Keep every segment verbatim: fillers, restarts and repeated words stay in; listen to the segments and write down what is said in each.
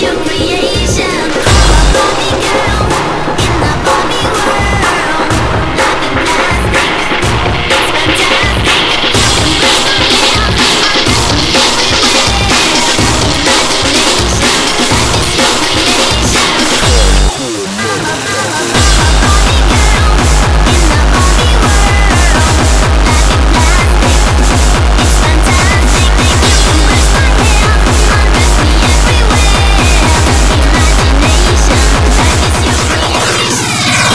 your creation. I'm a Barbie girl in the Barbie world. Life in plastic, it's fantastic. You can brush my hair, undress me everywhere. Imagination, life is your creation. I'm a, I'm a, I'm a Barbie girl in the Barbie world. Life in plastic, it's fantastic. You can brush my hair, undress me everywhere. Imagination, life is your creation.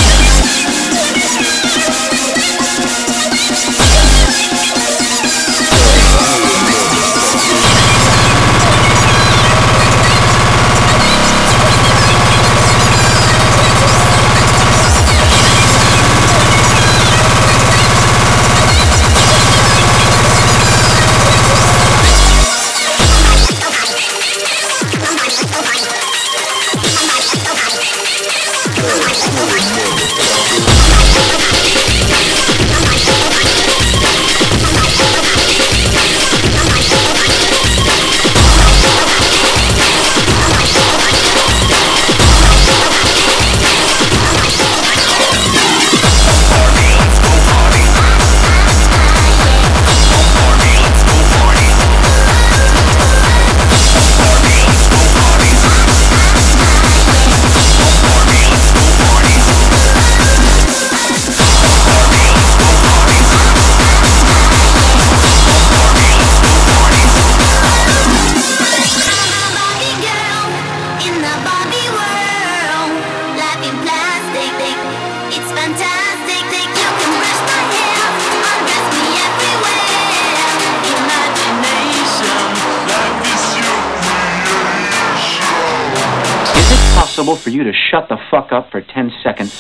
Possible for you to shut the fuck up for ten seconds?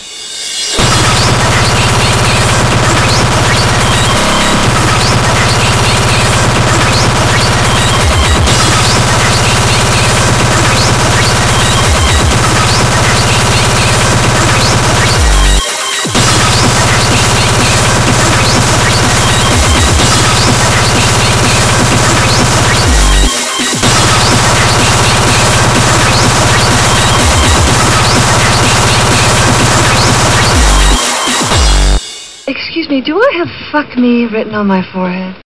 Excuse me, do I have "fuck me" written on my forehead?